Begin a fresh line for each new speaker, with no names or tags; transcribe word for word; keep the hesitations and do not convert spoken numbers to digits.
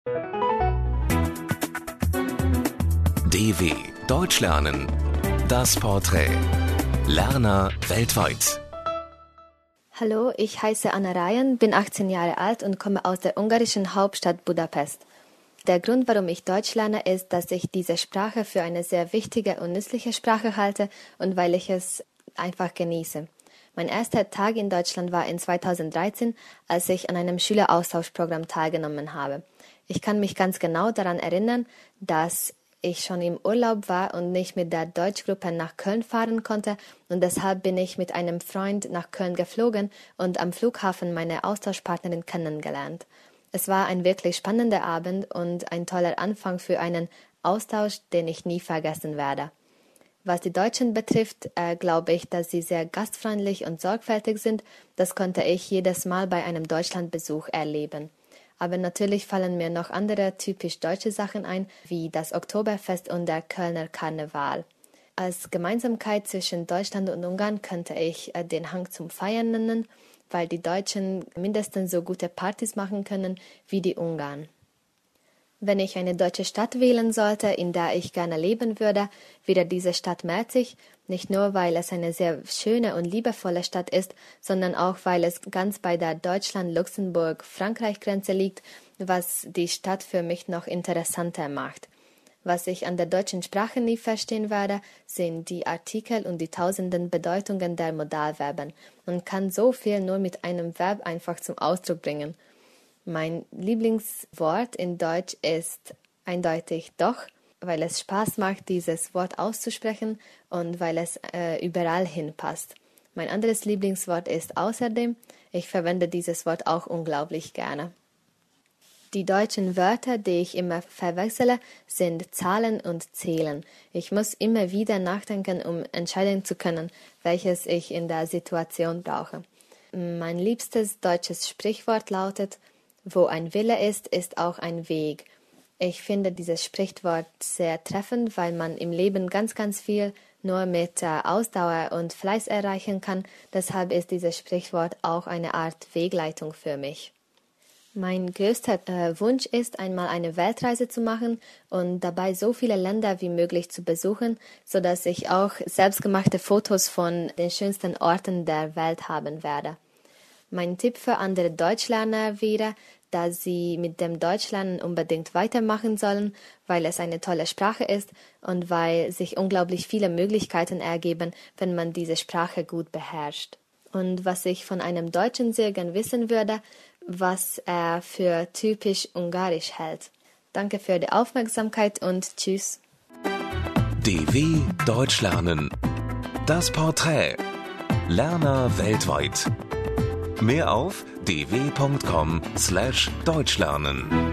D W Deutsch lernen. Das Porträt. Lerner weltweit.
Hallo, ich heiße Anna Rayan, bin achtzehn Jahre alt und komme aus der ungarischen Hauptstadt Budapest. Der Grund, warum ich Deutsch lerne, ist, dass ich diese Sprache für eine sehr wichtige und nützliche Sprache halte und weil ich es einfach genieße. Mein erster Tag in Deutschland war in zweitausenddreizehn, als ich an einem Schüleraustauschprogramm teilgenommen habe. Ich kann mich ganz genau daran erinnern, dass ich schon im Urlaub war und nicht mit der Deutschgruppe nach Köln fahren konnte und deshalb bin ich mit einem Freund nach Köln geflogen und am Flughafen meine Austauschpartnerin kennengelernt. Es war ein wirklich spannender Abend und ein toller Anfang für einen Austausch, den ich nie vergessen werde. Was die Deutschen betrifft, äh, glaube ich, dass sie sehr gastfreundlich und sorgfältig sind. Das konnte ich jedes Mal bei einem Deutschlandbesuch erleben. Aber natürlich fallen mir noch andere typisch deutsche Sachen ein, wie das Oktoberfest und der Kölner Karneval. Als Gemeinsamkeit zwischen Deutschland und Ungarn könnte ich äh, den Hang zum Feiern nennen, weil die Deutschen mindestens so gute Partys machen können wie die Ungarn. Wenn ich eine deutsche Stadt wählen sollte, in der ich gerne leben würde, wäre diese Stadt Merzig, nicht nur, weil es eine sehr schöne und liebevolle Stadt ist, sondern auch, weil es ganz bei der Deutschland-Luxemburg-Frankreich-Grenze liegt, was die Stadt für mich noch interessanter macht. Was ich an der deutschen Sprache nie verstehen werde, sind die Artikel und die tausenden Bedeutungen der Modalverben. Man kann so viel nur mit einem Verb einfach zum Ausdruck bringen. Mein Lieblingswort in Deutsch ist eindeutig doch, weil es Spaß macht, dieses Wort auszusprechen und weil es äh, überall hinpasst. Mein anderes Lieblingswort ist außerdem. Ich verwende dieses Wort auch unglaublich gerne. Die deutschen Wörter, die ich immer verwechsele, sind Zahlen und Zählen. Ich muss immer wieder nachdenken, um entscheiden zu können, welches ich in der Situation brauche. Mein liebstes deutsches Sprichwort lautet: Wo ein Wille ist, ist auch ein Weg. Ich finde dieses Sprichwort sehr treffend, weil man im Leben ganz, ganz viel nur mit äh, Ausdauer und Fleiß erreichen kann. Deshalb ist dieses Sprichwort auch eine Art Wegleitung für mich. Mein größter äh, Wunsch ist, einmal eine Weltreise zu machen und dabei so viele Länder wie möglich zu besuchen, sodass ich auch selbstgemachte Fotos von den schönsten Orten der Welt haben werde. Mein Tipp für andere Deutschlerner wäre, dass sie mit dem Deutschlernen unbedingt weitermachen sollen, weil es eine tolle Sprache ist und weil sich unglaublich viele Möglichkeiten ergeben, wenn man diese Sprache gut beherrscht. Und was ich von einem Deutschen sehr gern wissen würde, was er für typisch ungarisch hält. Danke für die Aufmerksamkeit und tschüss.
D W Deutsch lernen. Das Porträt. Lerner weltweit. Mehr auf d w punkt com slash deutschlernen.